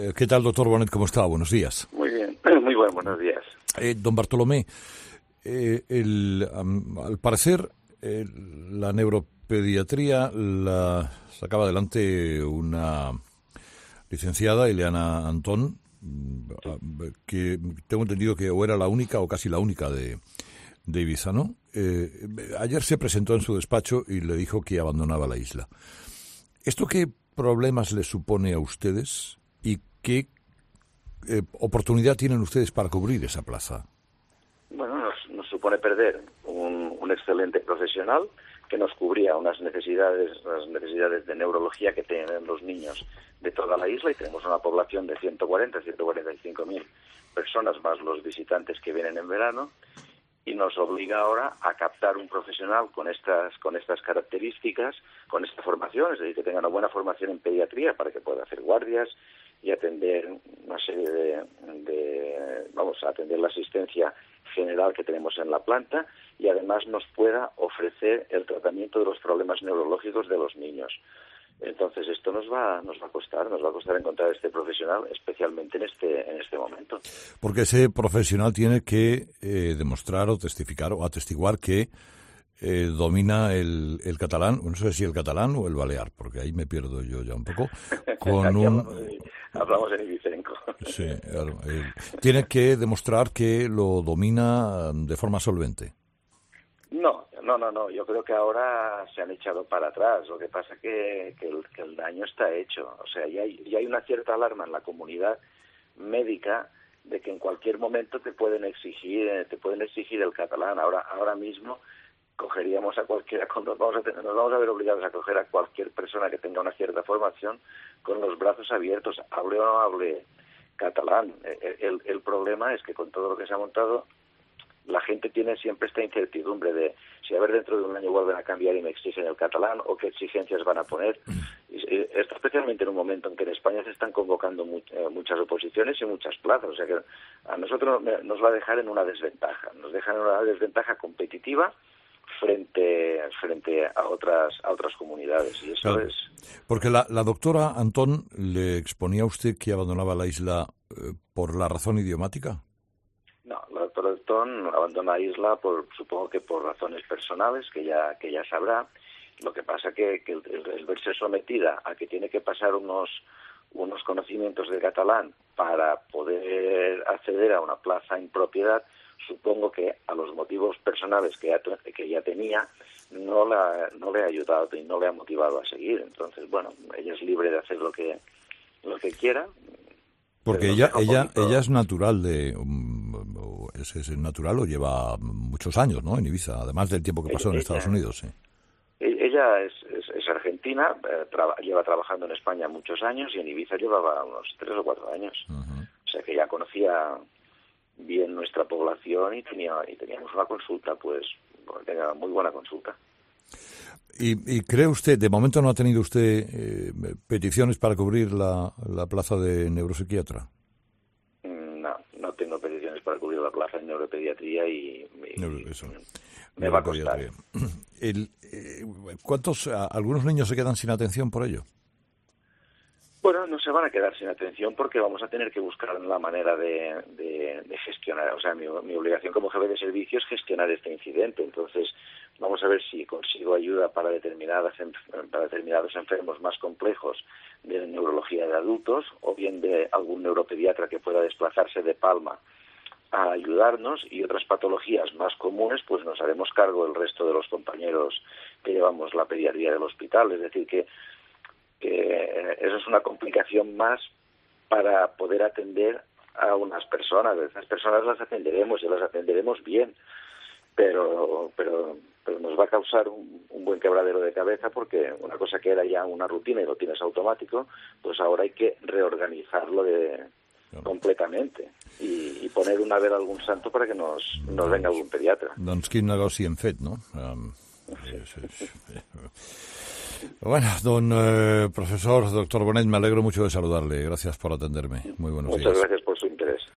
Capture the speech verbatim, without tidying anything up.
Eh, ¿Qué tal, doctor Bonet? ¿Cómo está? Buenos días. Muy bien, muy bueno, buenos días. Eh, don Bartolomé, eh, el, um, al parecer eh, la neuropediatría la sacaba adelante una licenciada, Ileana Antón, que tengo entendido que o era la única o casi la única de, de Ibiza, ¿no? Eh, ayer se presentó en su despacho y le dijo que abandonaba la isla. ¿Esto qué problemas les supone a ustedes y qué eh, oportunidad tienen ustedes para cubrir esa plaza? Bueno, nos, nos supone perder un, un excelente profesional que nos cubría unas necesidades, las necesidades de neurología que tienen los niños de toda la isla, y tenemos una población de ciento cuarenta, ciento cuarenta y cinco mil personas más los visitantes que vienen en verano, y nos obliga ahora a captar un profesional con estas con estas características, con esta formación, es decir, que tenga una buena formación en pediatría para que pueda hacer guardias y atender una serie de, de vamos a atender la asistencia general que tenemos en la planta, y además nos pueda ofrecer el tratamiento de los problemas neurológicos de los niños. Entonces esto nos va nos va a costar, nos va a costar encontrar este profesional, especialmente en este en este momento. Porque ese profesional tiene que eh, demostrar o testificar o atestiguar que eh, domina el, el catalán, no sé si el catalán o el balear, porque ahí me pierdo yo ya un poco. Con un hablamos, hablamos en ibicenco. Sí, el, el, tiene que demostrar que lo domina de forma solvente. No, no, no, no. Yo creo que ahora se han echado para atrás. Lo que pasa es que, que, el, que el daño está hecho. O sea, ya hay, ya hay una cierta alarma en la comunidad médica de que en cualquier momento te pueden exigir, te pueden exigir el catalán. Ahora, ahora mismo cogeríamos a cualquiera, nos vamos a, tener, nos vamos a ver obligados a coger a cualquier persona que tenga una cierta formación con los brazos abiertos, hable o no hable catalán. El, el, el problema es que con todo lo que se ha montado, la gente tiene siempre esta incertidumbre de si a ver dentro de un año vuelven a cambiar y me exigen el catalán o qué exigencias van a poner. Y esto especialmente en un momento en que en España se están convocando mu eh, muchas oposiciones y muchas plazas. O sea que a nosotros nos va a dejar en una desventaja. Nos deja en una desventaja competitiva frente frente a otras a otras comunidades. Y eso claro, es... Porque la, la doctora Antón le exponía a usted que abandonaba la isla eh, por la razón idiomática. No, la doctora Antón abandona la isla por, supongo que por razones personales que ya que ya sabrá. Lo que pasa que, que el, el verse sometida a que tiene que pasar unos unos conocimientos de catalán para poder acceder a una plaza en propiedad, supongo que a los motivos personales que ya, que ya tenía no la no le ha ayudado y no le ha motivado a seguir. Entonces, bueno, ella es libre de hacer lo que lo que quiera. Porque ella ella poquito... ella es natural de um, es, es natural o lleva muchos años, ¿no? En Ibiza, además del tiempo que pasó ella, en Estados ella, Unidos, sí. Ella es, es, es argentina, eh, traba, lleva trabajando en España muchos años y en Ibiza llevaba unos tres o cuatro años. Uh-huh. O sea que ya conocía bien nuestra población y tenía y teníamos una consulta, pues tenía muy buena consulta. ¿Y, y cree usted, de momento no ha tenido usted eh, peticiones para cubrir la, la plaza de neuropsiquiatra? No, no tengo peticiones para cubrir la plaza de neuropediatría y, y Neuro, eso. me va a costar. El, eh, ¿Cuántos, algunos niños se quedan sin atención por ello? Bueno, no se van a quedar sin atención porque vamos a tener que buscar la manera de, de, de gestionar. O sea, mi, mi obligación como jefe de servicio es gestionar este incidente. Entonces, vamos a ver si consigo ayuda para determinadas para determinados enfermos más complejos de neurología de adultos, o bien de algún neuropediatra que pueda desplazarse de Palma a ayudarnos, y otras patologías más comunes, pues nos haremos cargo el resto de los compañeros que llevamos la pediatría del hospital. Es decir, que que eso es una complicación más para poder atender a unas personas. Esas personas las atenderemos y las atenderemos bien, pero pero pero nos va a causar un, un buen quebradero de cabeza, porque una cosa que era ya una rutina y lo tienes automático, pues ahora hay que reorganizarlo de, no. completamente y, y poner una vela a algún santo para que nos, nos venga algún pediatra. Doncs quin negoci hem fet, no? Um, sí, sí, sí. Bueno, don eh, profesor, doctor Bonet, me alegro mucho de saludarle. Gracias por atenderme. Muy buenos Muchas días. gracias por su interés.